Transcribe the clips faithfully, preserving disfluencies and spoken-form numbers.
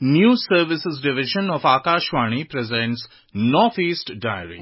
News Services Division of Akashvani presents Northeast Diary.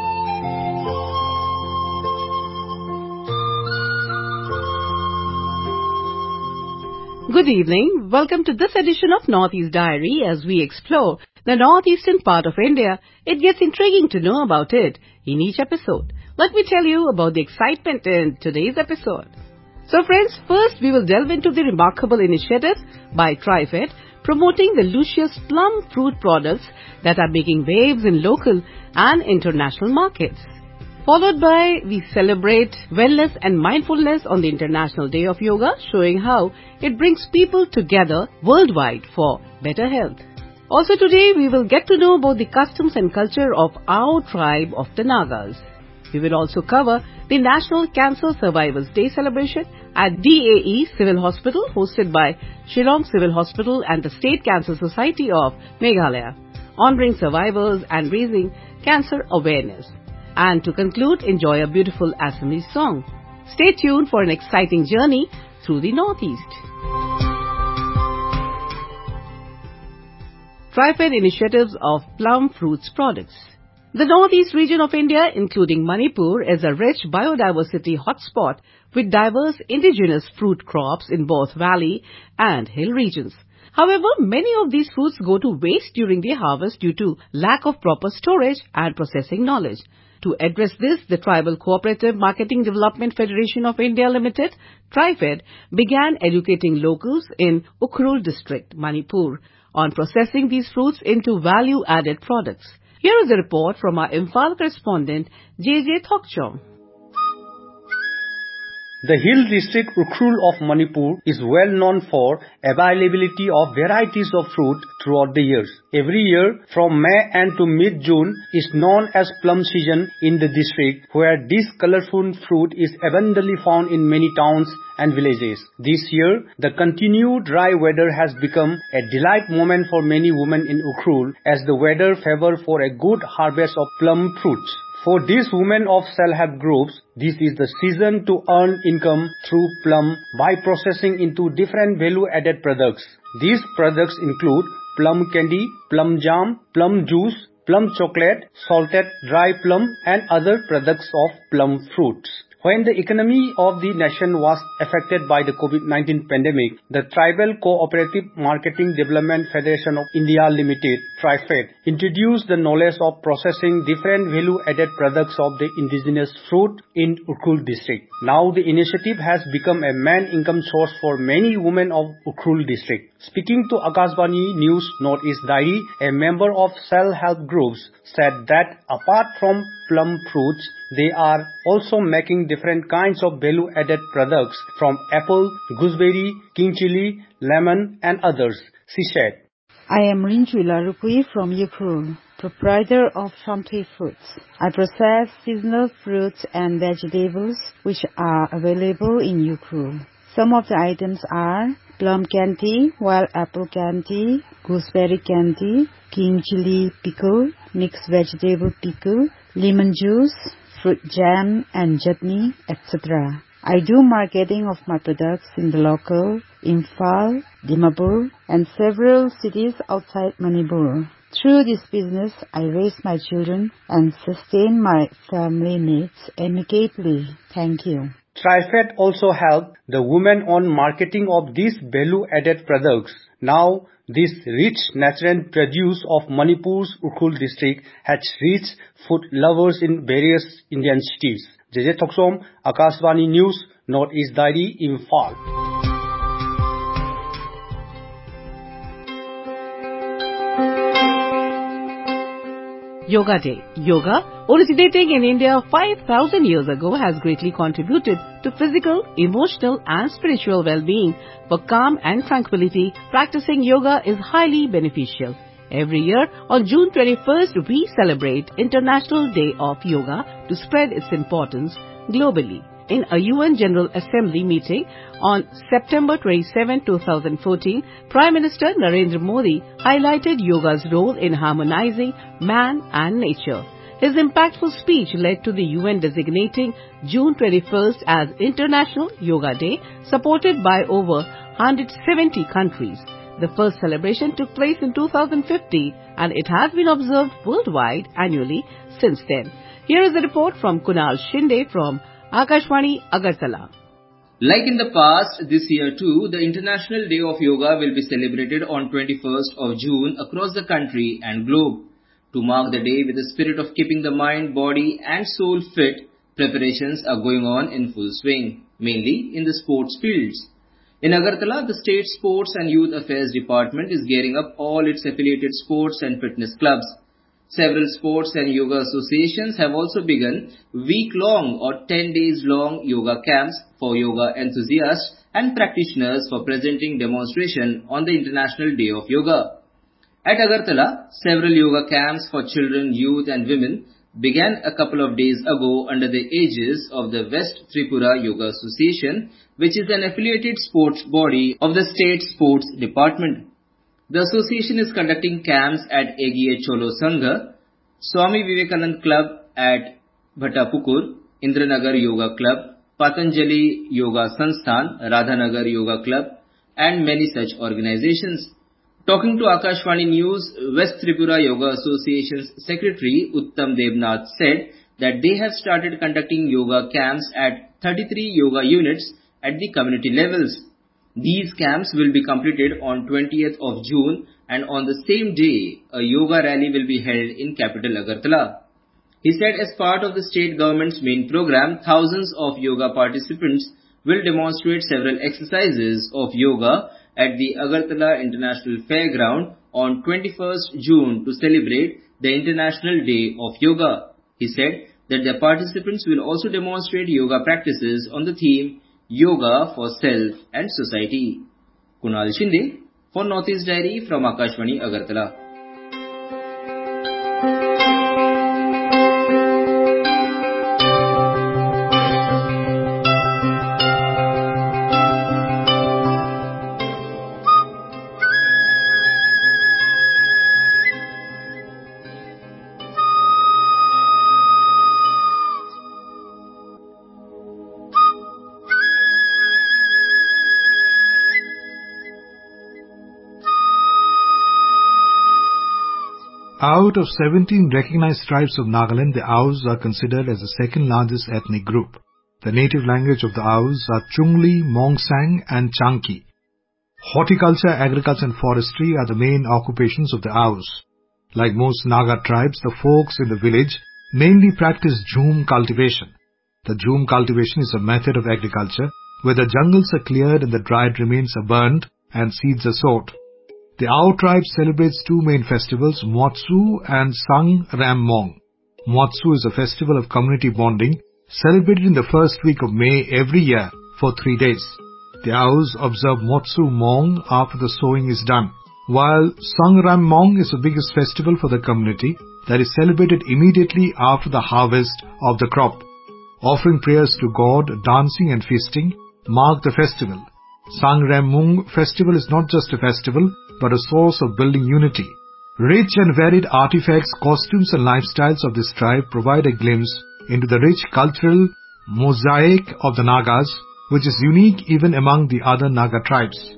Good evening. Welcome to this edition of Northeast Diary as we explore the northeastern part of India. It gets intriguing to know about it in each episode. Let me tell you about the excitement in today's episode. So friends, first we will delve into the remarkable initiative by TriFed promoting the luscious plum fruit products that are making waves in local and international markets. Followed by, we celebrate wellness and mindfulness on the International Day of Yoga, showing how it brings people together worldwide for better health. Also today, we will get to know about the customs and culture of our tribe of the Nagas. We will also cover the National Cancer Survivors Day celebration at D A E Civil Hospital, hosted by Shillong Civil Hospital and the State Cancer Society of Meghalaya, honoring survivors and raising cancer awareness. And to conclude, enjoy a beautiful Assamese song. Stay tuned for an exciting journey through the Northeast. TriFed initiatives of plum fruits products. The Northeast region of India, including Manipur, is a rich biodiversity hotspot with diverse indigenous fruit crops in both valley and hill regions. However, many of these fruits go to waste during the harvest due to lack of proper storage and processing knowledge. To address this, the Tribal Cooperative Marketing Development Federation of India Limited, TriFed, began educating locals in Ukhrul district, Manipur, on processing these fruits into value-added products. Here is a report from our Imphal correspondent, J J Thokchom. The hill district Ukhrul of Manipur is well known for availability of varieties of fruit throughout the years. Every year, from May and to mid-June, is known as plum season in the district, where this colorful fruit is abundantly found in many towns and villages. This year, the continued dry weather has become a delight moment for many women in Ukhrul, as the weather favors for a good harvest of plum fruits. For these women of self-help groups, this is the season to earn income through plum by processing into different value-added products. These products include plum candy, plum jam, plum juice, plum chocolate, salted dry plum, and other products of plum fruits. When the economy of the nation was affected by the COVID nineteen pandemic, the Tribal Cooperative Marketing Development Federation of India Limited, TriFed, introduced the knowledge of processing different value-added products of the indigenous fruit in Ukhrul district. Now the initiative has become a main income source for many women of Ukhrul district. Speaking to Akashvani News Northeast Diary, a member of self-help groups said that apart from plum fruits, they are also making different kinds of value-added products from apple, gooseberry, king chili, lemon and others. She said, I am Rinchu Larukui from Ukhrul, proprietor of Shanti Fruits. I process seasonal fruits and vegetables which are available in Ukhrul. Some of the items are plum candy, wild apple candy, gooseberry candy, king chili pickle, mixed vegetable pickle, lemon juice, fruit jam and chutney, et cetera. I do marketing of my products in the local, Imphal, Dimapur, and several cities outside Manipur. Through this business, I raise my children and sustain my family needs amicably. Thank you. TriFed also helped the women on marketing of these value-added products. Now, this rich natural produce of Manipur's Ukhrul district has reached food lovers in various Indian cities. J J Thoksom, Akashvani News, Northeast Diary, Imphal. Yoga Day. Yoga, originating in India five thousand years ago, has greatly contributed to physical, emotional and spiritual well-being. For calm and tranquility, practicing yoga is highly beneficial. Every year, on June twenty-first, we celebrate International Day of Yoga to spread its importance globally. In a U N General Assembly meeting on September twenty-seventh, twenty fourteen, Prime Minister Narendra Modi highlighted yoga's role in harmonizing man and nature. His impactful speech led to the U N designating June twenty-first as International Yoga Day, supported by over one hundred seventy countries. The first celebration took place in two thousand fifty and it has been observed worldwide annually since then. Here is a report from Kunal Shinde from Akashvani Agartala. Like in the past, this year too, the International Day of Yoga will be celebrated on twenty-first of June across the country and globe. To mark the day with the spirit of keeping the mind, body and soul fit, preparations are going on in full swing, mainly in the sports fields. In Agartala, the State Sports and Youth Affairs Department is gearing up all its affiliated sports and fitness clubs. Several sports and yoga associations have also begun week-long or ten days long yoga camps for yoga enthusiasts and practitioners for presenting demonstration on the International Day of Yoga. At Agartala, several yoga camps for children, youth and women began a couple of days ago under the aegis of the West Tripura Yoga Association, which is an affiliated sports body of the State Sports Department. The association is conducting camps at A G A Cholo Sangha, Swami Vivekanand Club at Bhattapukur, Indranagar Yoga Club, Patanjali Yoga Sansthan, Radhanagar Yoga Club and many such organizations. Talking to Akashvani News, West Tripura Yoga Association's Secretary Uttam Devnath said that they have started conducting yoga camps at thirty-three yoga units at the community levels. These camps will be completed on twentieth of June and on the same day, a yoga rally will be held in capital Agartala. He said as part of the state government's main program, thousands of yoga participants will demonstrate several exercises of yoga at the Agartala International Fairground on twenty-first June to celebrate the International Day of Yoga. He said that the participants will also demonstrate yoga practices on the theme Yoga for Self and Society. Kunal Shinde for Northeast Diary from Akashvani Agartala. Out of seventeen recognized tribes of Nagaland, the Aos are considered as the second largest ethnic group. The native language of the Aos are Chungli, Mongsang and Chanki. Horticulture, agriculture and forestry are the main occupations of the Aos. Like most Naga tribes, the folks in the village mainly practice jhum cultivation. The jhum cultivation is a method of agriculture where the jungles are cleared and the dried remains are burned and seeds are sowed. The Ao tribe celebrates two main festivals, Motsu and Sang Ram Mong. Motsu is a festival of community bonding celebrated in the first week of May every year for three days. The Aos observe Motsu Mong after the sowing is done, while Sang Ram Mong is the biggest festival for the community that is celebrated immediately after the harvest of the crop. Offering prayers to God, dancing and feasting mark the festival. Sang Ram Mong festival is not just a festival, but a source of building unity. Rich and varied artifacts, costumes and lifestyles of this tribe provide a glimpse into the rich cultural mosaic of the Nagas, which is unique even among the other Naga tribes.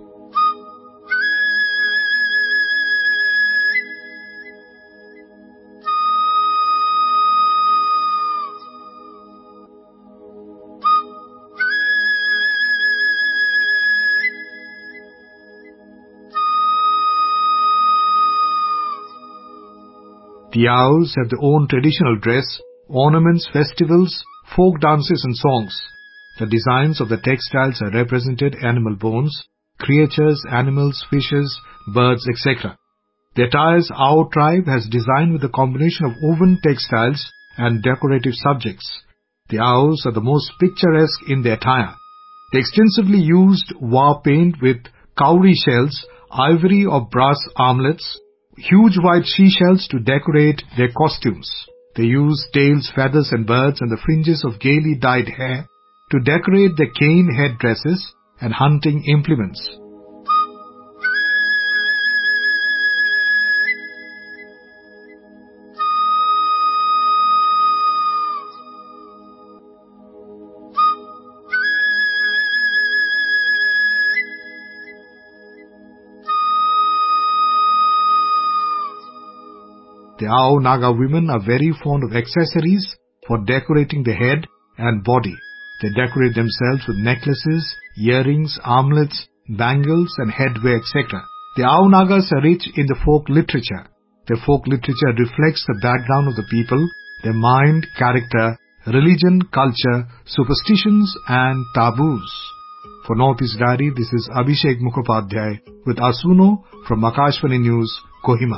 The Aos have their own traditional dress, ornaments, festivals, folk dances and songs. The designs of the textiles are represented animal bones, creatures, animals, fishes, birds, et cetera. The attires Ao tribe has designed with a combination of woven textiles and decorative subjects. The Aos are the most picturesque in their attire. They extensively used war paint with cowrie shells, ivory or brass armlets, huge white seashells to decorate their costumes. They use tails, feathers and birds and the fringes of gaily dyed hair to decorate their cane headdresses and hunting implements. The Ao Naga women are very fond of accessories for decorating the head and body. They decorate themselves with necklaces, earrings, armlets, bangles and headwear, et cetera. The Ao Nagas are rich in the folk literature. Their folk literature reflects the background of the people, their mind, character, religion, culture, superstitions and taboos. For Northeast Diary, this is Abhishek Mukhopadhyay with Asuno from Akashvani News, Kohima.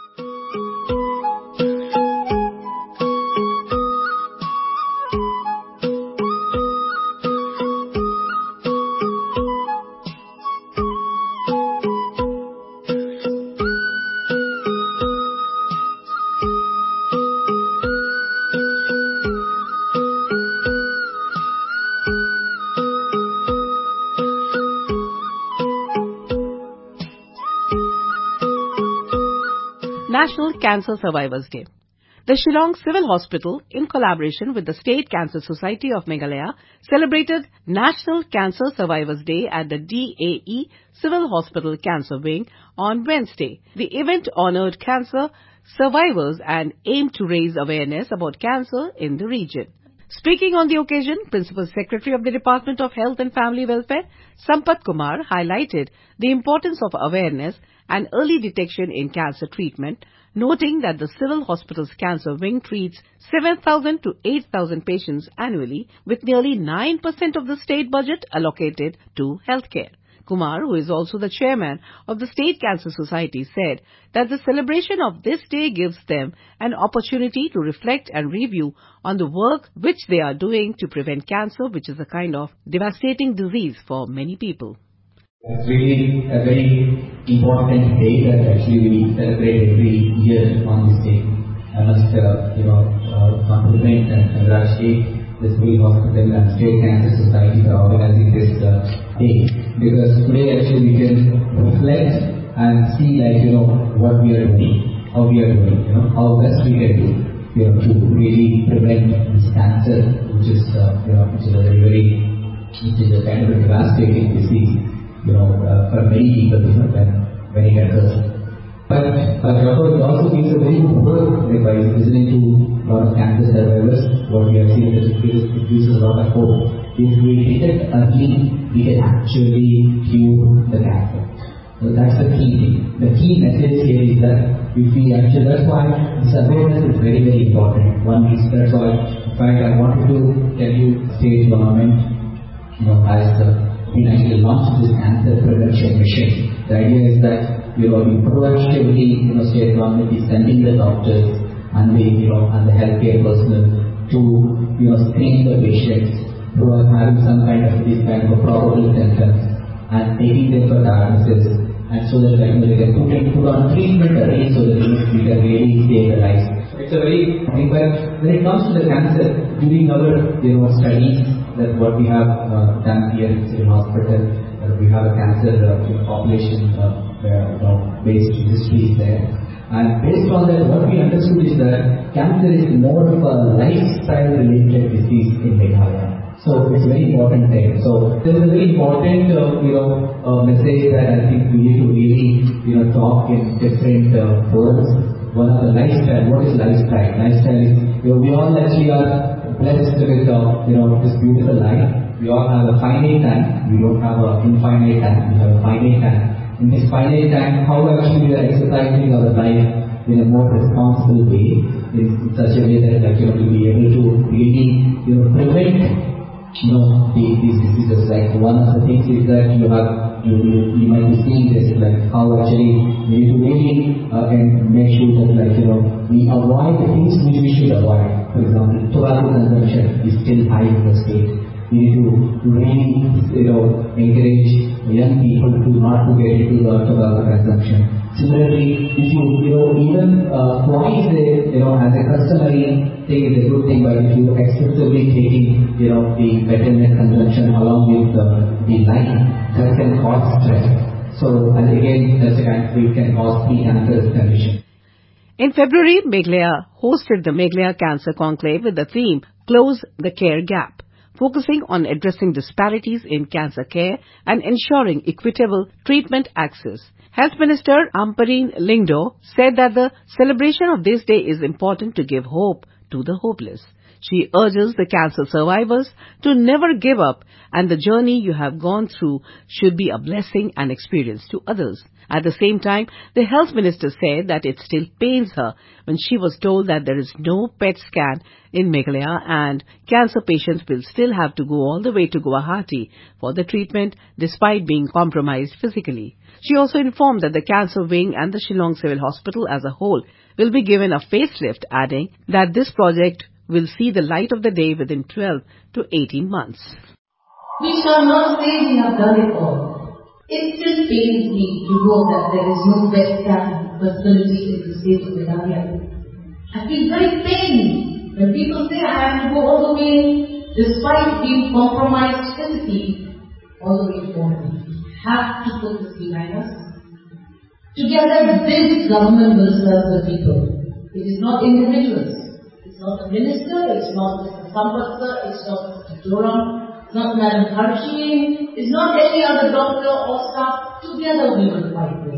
National Cancer Survivors Day. The Shillong Civil Hospital, in collaboration with the State Cancer Society of Meghalaya, celebrated National Cancer Survivors Day at the D A E Civil Hospital Cancer Wing on Wednesday. The event honored cancer survivors and aimed to raise awareness about cancer in the region. Speaking on the occasion, Principal Secretary of the Department of Health and Family Welfare, Sampath Kumar, highlighted the importance of awareness and early detection in cancer treatment, noting that the Civil Hospital's Cancer Wing treats seven thousand to eight thousand patients annually, with nearly nine percent of the state budget allocated to healthcare. Kumar, who is also the chairman of the State Cancer Society, said that the celebration of this day gives them an opportunity to reflect and review on the work which they are doing to prevent cancer, which is a kind of devastating disease for many people. It's really a very important day that actually we celebrate every year on this day. I must, uh, you know, uh, compliment and congratulate the Civil Hospital and State Cancer Society for organizing this uh, day. Because today actually we can reflect and see, like, you know, what we are doing, how we are doing, you know, how best we can do, you know, to really prevent this cancer, which is, uh, you know, which is a very, very, which is a kind of a devastating disease, you know, uh, for many people, you know, when, when it occurs. But, but of course, it also gives a very good work, like by listening to a lot of cancer survivors, what we have seen is it gives us a lot of hope. If we detect early, we can actually cure the cancer. So that's the key thing. The key message here is that if we actually, that's why this awareness is very, very important. One is, that's why, in fact, I wanted to tell you, state government, you know, has uh, been actually launched this cancer prevention mission. The idea is that, you know, we proactively, you know, state government is sending the doctors and the, you know, and the healthcare personnel to, you know, screen the patients who are having some kind of this kind of a probable symptoms and taking them for diagnosis, and so that, like, they can put, in, put on treatment early so that we can really save the lives. It's a very thing, but when it comes to the cancer, during our, you know, studies that what we have uh, done here in Civil Hospital, uh, we have a cancer uh, population uh, where, you know, based history is there. And based on that, what we understood is that cancer is more of a lifestyle-related disease in Meghalaya. So it's a very important thing. So there's a very important, uh, you know, uh, message that I think we need to really, you know, talk in different uh, forums. One of the lifestyle. What is lifestyle? Lifestyle is, you know, we all actually are blessed with, uh, you know, this beautiful life. We all have a finite time. We don't have an infinite time. We have a finite time. In this finite time, how actually we are exercising our life in a more responsible way, in such a way that, like, you know, we'll be able to really, you know, prevent, you know, the, these diseases. Like, one of the things is that you have, you, you, you might be seeing this, like, how actually we need to really uh, and make sure that, like, you know, we avoid the things which we should avoid. For example, tobacco consumption is still high in the state. We need to really, you know, encourage young people to not to get into the tobacco consumption. Similarly, if you, you know, even uh, twice a, you know, as a customary thing is a good thing, but if you excessively taking, you know, the betterment consumption along with uh, the light, that can cause stress. So, and again, that's a kind of, it can cause pre-cancerous condition. In February, Meghalaya hosted the Meghalaya Cancer Conclave with the theme Close the Care Gap, focusing on addressing disparities in cancer care and ensuring equitable treatment access. Health Minister Ampareen Lyngdoh said that the celebration of this day is important to give hope to the hopeless. She urges the cancer survivors to never give up, and the journey you have gone through should be a blessing and experience to others. At the same time, the health minister said that it still pains her when she was told that there is no P E T scan in Meghalaya and cancer patients will still have to go all the way to Guwahati for the treatment despite being compromised physically. She also informed that the cancer wing and the Shillong Civil Hospital as a whole will be given a facelift, adding that this project will see the light of the day within twelve to eighteen months. We shall not say we have done it all. It still pains me to know that there is no P E T scan facility in the state of Meghalaya. I feel very pained when people say I have to go all the way, despite being compromised physically, all the way to Guwahati. Have to put this behind us. Together, this government will serve the people. It is not individuals. It's not the minister, it's not Mister Sampath, it's not Mister Joram, it's not Madam Harshini, it's not any other doctor or staff. Together we will fight this.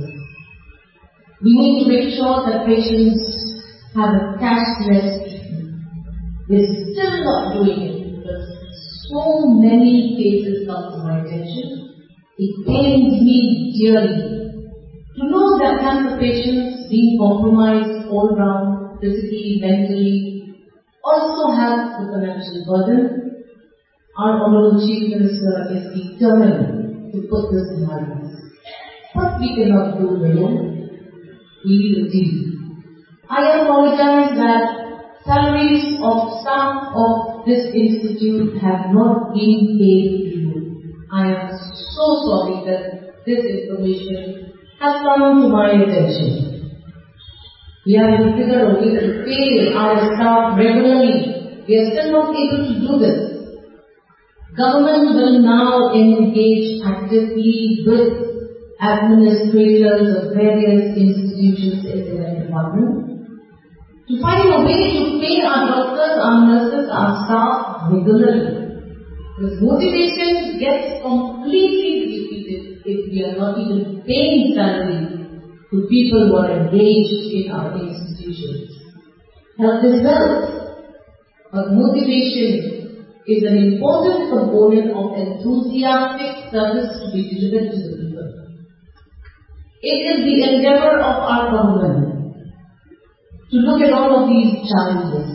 We need to make sure that patients have a cashless treatment. We're still not doing it because so many cases come to my attention. It pains me dearly to know that cancer patients being compromised all round, physically, mentally, also have the financial burden. Our Honorable Chief Minister is determined to put this behind us. But we cannot do alone. We need a deal. I apologize that salaries of staff of this institute have not been paid to you. I am so sorry that this information has come to my attention. We have to figure a way to pay our staff regularly. We are still not able to do this. Government will now engage actively with administrators of various institutions in their department to find a way to pay our doctors, our nurses, our staff regularly. This motivation gets completely defeated if we are not even paying salary to people who are engaged in our institutions. Health is wealth, but motivation is an important component of enthusiastic service to be delivered to the people. It is the endeavor of our government to look at all of these challenges.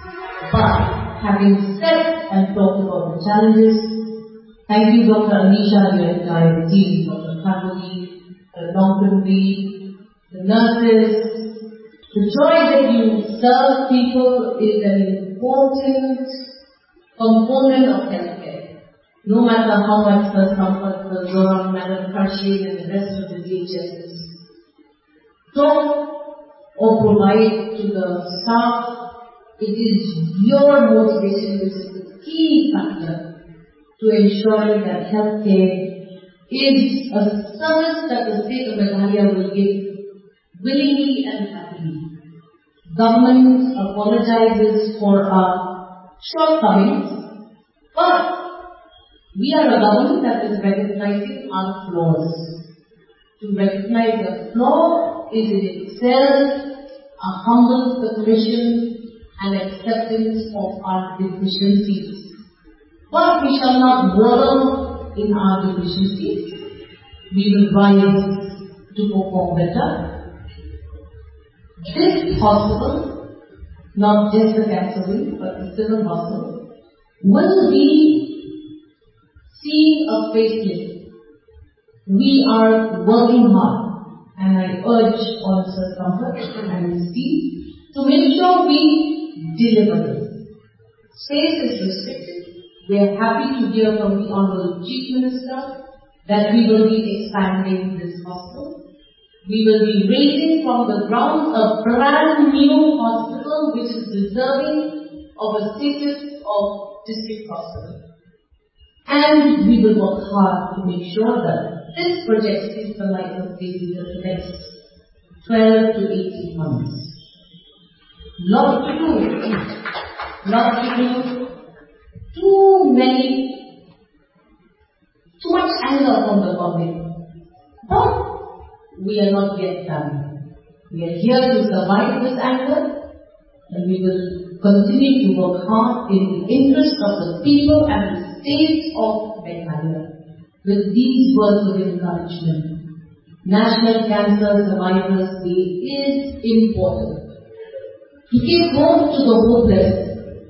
But having said and talked about the challenges, thank you Doctor Anisha and your entire team, Doctor Kamboli, Doctor the nurses. The joy that you serve people is an important component of healthcare. No matter how much the Sampath, the Zoram, Madam Harshini and the rest of the D H S talk or provide to the staff, it is your motivation which is the key factor to ensuring that healthcare is a service that the state of Meghalaya will give willingly and happily. Government apologizes for our shortcomings, but we are a government that is recognizing our flaws. To recognize a flaw is in itself a humble submission and acceptance of our deficiencies. But we shall not wallow in our deficiencies. We will rise to perform better. This hospital, not just the cancer wing, but the civil hospital, will be seeing a facelift. We are working hard, and I urge all Sir Comfort and his team to make sure we deliver this. Space is restricted. We are happy to hear from the Honorable Chief Minister that we will be expanding this hospital. We will be raising from the ground a brand new hospital which is deserving of a status of district hospital. And we will work hard to make sure that this project sees the light of day in the next twelve to eighteen months. Lot to do. Lot to do. Too many, too much anger from the public. But we are not yet done. We are here to survive this anger, and we will continue to work hard in the interest of the people and the state of Meghalaya. With these words of encouragement, National Cancer Survivors Day is important. To give hope to the hopeless.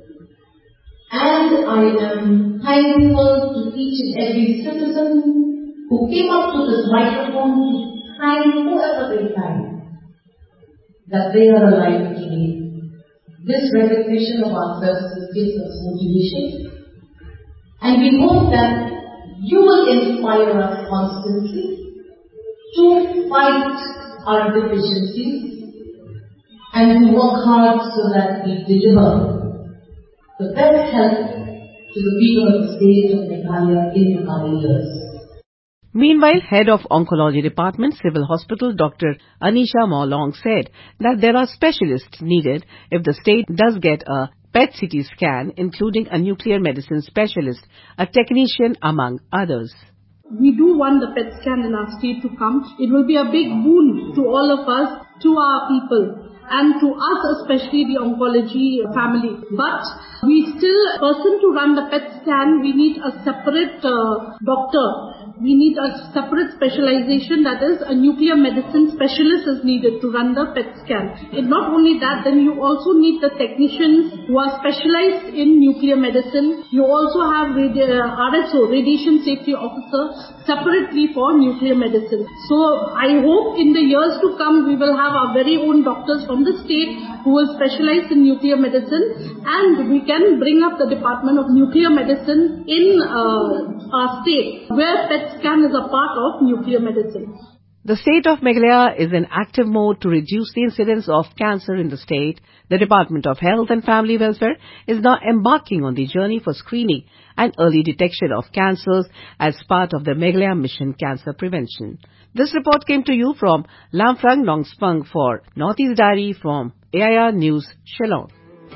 And I am thankful to each and every citizen who came up to this microphone to thank whoever they thank that they are alive today. This recognition of our services gives us motivation, and we hope that you will inspire us constantly to fight our deficiencies and to work hard so that we deliver the best help to the people of the state of Meghalaya in the coming years. Meanwhile, Head of Oncology Department, Civil Hospital, Doctor Anisha Maulong said that there are specialists needed if the state does get a P E T C T scan, including a nuclear medicine specialist, a technician, among others. We do want the P E T scan in our state to come. It will be a big boon to all of us, to our people, and to us especially, the oncology family. But we still, person to run the P E T scan, we need a separate uh, doctor. We need a separate specialization, that is a nuclear medicine specialist is needed to run the P E T scan. And not only that, then you also need the technicians who are specialized in nuclear medicine. You also have radi- uh, R S O, Radiation Safety Officer, separately for nuclear medicine. So I hope in the years to come we will have our very own doctors from the state who will specialize in nuclear medicine, and we can bring up the Department of Nuclear Medicine in uh, our state, where P E T scan is a part of nuclear medicine. The state of Meghalaya is in active mode to reduce the incidence of cancer in the state. The Department of Health and Family Welfare is now embarking on the journey for screening and early detection of cancers as part of the Meghalaya Mission Cancer Prevention. This report came to you from Lamphang Nongspang for Northeast Diary from A I R News, Shillong.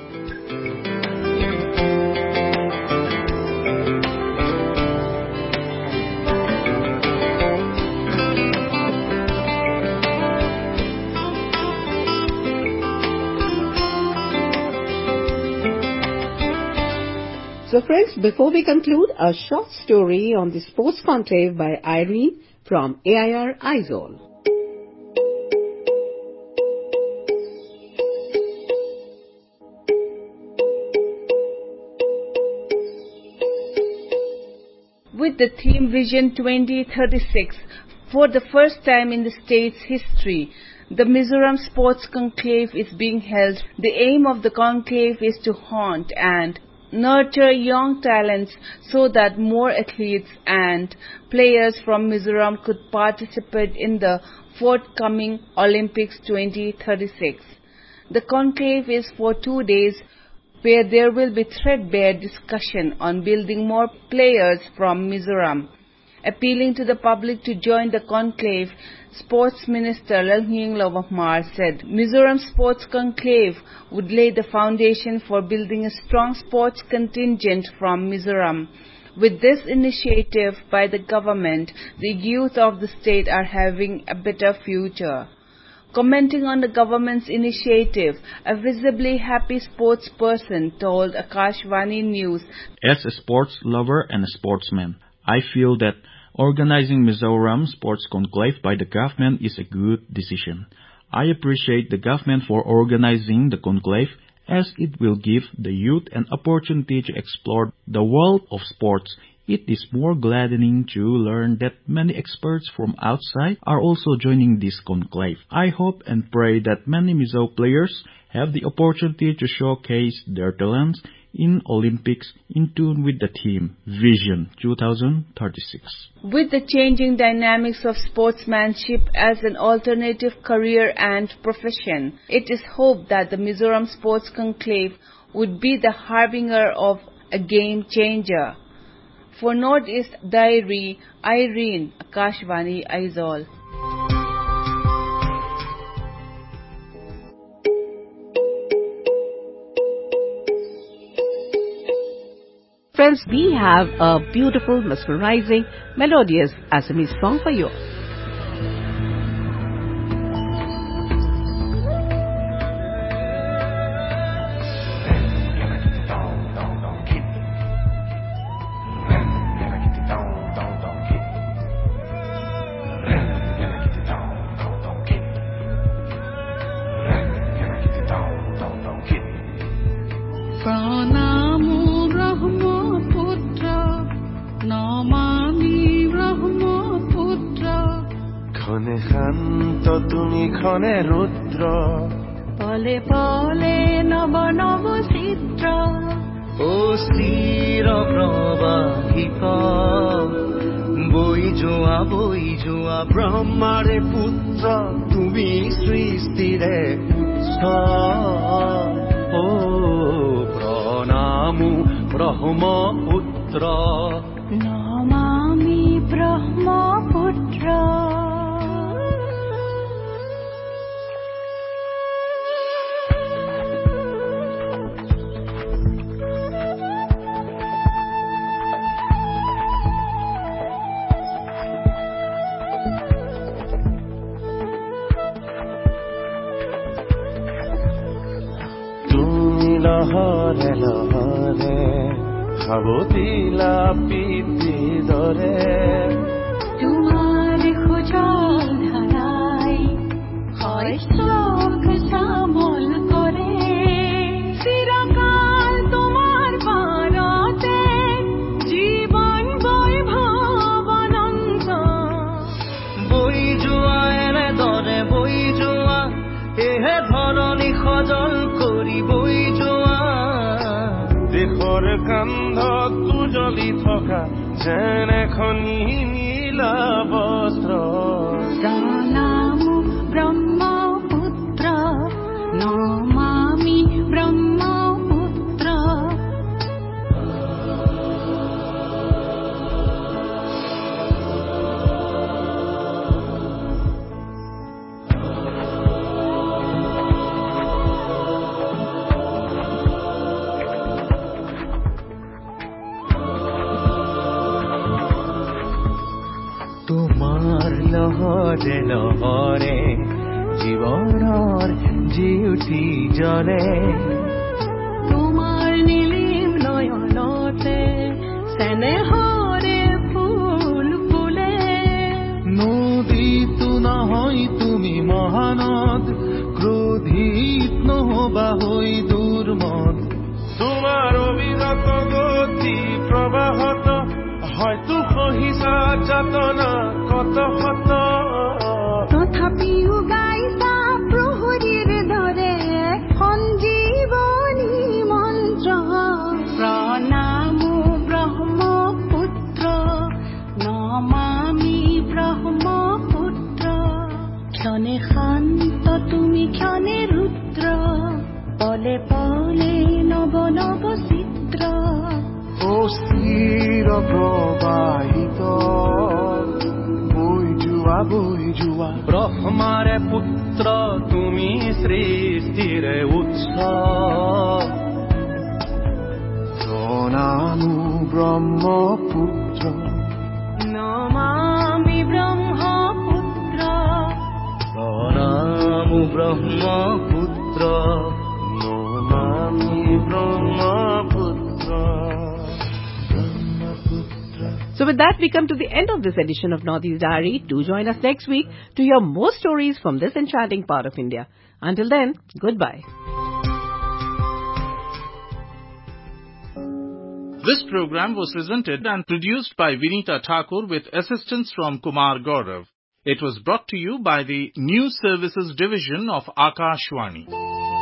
So friends, before we conclude, a short story on the Sports Conclave by Irene from A I R Aizawl. With the theme Vision twenty thirty-six, for the first time in the state's history, the Mizoram Sports Conclave is being held. The aim of the conclave is to haunt and nurture young talents so that more athletes and players from Mizoram could participate in the forthcoming Olympics twenty thirty-six. The conclave is for two days, where there will be threadbare discussion on building more players from Mizoram. Appealing to the public to join the conclave, Sports Minister Lalngeng Lowamar said Mizoram Sports Conclave would lay the foundation for building a strong sports contingent from Mizoram. With this initiative by the government, the youth of the state are having a better future. Commenting on the government's initiative, a visibly happy sports person told Akashvani News, "As a sports lover and a sportsman, I feel that organizing Mizoram Sports Conclave by the government is a good decision. I appreciate the government for organizing the conclave, as it will give the youth an opportunity to explore the world of sports. It is more gladdening to learn that many experts from outside are also joining this conclave. I hope and pray that many Mizo players have the opportunity to showcase their talents in Olympics in tune with the theme Vision twenty thirty-six. With the changing dynamics of sportsmanship as an alternative career and profession, it is hoped that the Mizoram Sports Conclave would be the harbinger of a game changer. For Northeast Diary, Irene, Akashvani Aizawl. Friends, we have a beautiful, mesmerizing, melodious Assamese song for you. তুমি ক্ষণে রুদ্র পলে পলে নব নব চিত্র ও স্থির প্রবাহিত বই যোৱা বই যোৱা ব্ৰহ্মাৰে পুত্ৰ তুমি সৃষ্টিৰে উৎস ও প্ৰণামো ব্ৰহ্মপুত্ৰ নমামি ব্ৰহ্মপুত্ৰ লহৰে লহৰে সাৱতিলা পিতৃ দৰে তোমাৰ খোজল ধাৰাই হয় শ্লোক শ্যামল কৰে চিৰকাল তোমাৰ পাৰতে জীৱন বৈভৱ অনন্ত বৈ যোৱা এনে দৰে বৈ যোৱা এহে ধৰণী সজল কৰি বৈ যোৱা দেশৰ কান্ধত উজলি থকা যেন এখন নীলা বস্ত্ৰ প্ৰণামো ব্ৰহ্মপুত্ৰ নমামি ব্ৰহ্মপুত্ৰ তোমাৰ লহৰে লহৰে জীৱনৰ জিউতি জ্বলে তোমাৰ নীলিম নয়নতে চেনেহৰে ফুল ফুলে নদীতো নহয় তুমি মহানদ ক্ৰোধিত নহবা হৈ দুৰ্মদ তোমাৰ অবিৰত গতি প্ৰবাহত হয়তো সহিছা যাতনা কত শত তথাপিও গাইছা প্ৰহৰীৰ দৰে সঞ্জীৱনী মন্ত্ৰ প্ৰণামো ব্ৰহ্মপুত্ৰ নমামি ব্ৰহ্মপুত্ৰ ক্ষণে শান্ত তুমি ক্ষণে ৰুদ্ৰ পলে পলে নব নব চিত্ৰ অস্থিৰ প্ৰবাহিত বৈ যোৱা বৈ যোৱা ব্ৰহ্মাৰে পুত্ৰ তুমি সৃষ্টিৰে উৎস প্ৰণামো ব্ৰহ্মপুত্ৰ নমামি ব্ৰহ্মপুত্ৰ প্ৰণামো ব্ৰহ্মপুত্ৰ নমামি Brahmaputra. So with that, we come to the end of this edition of Northeast Diary. Do join us next week to hear more stories from this enchanting part of India. Until then, goodbye. This program was presented and produced by Vinita Thakur with assistance from Kumar Gaurav. It was brought to you by the News Services Division of Akashvani.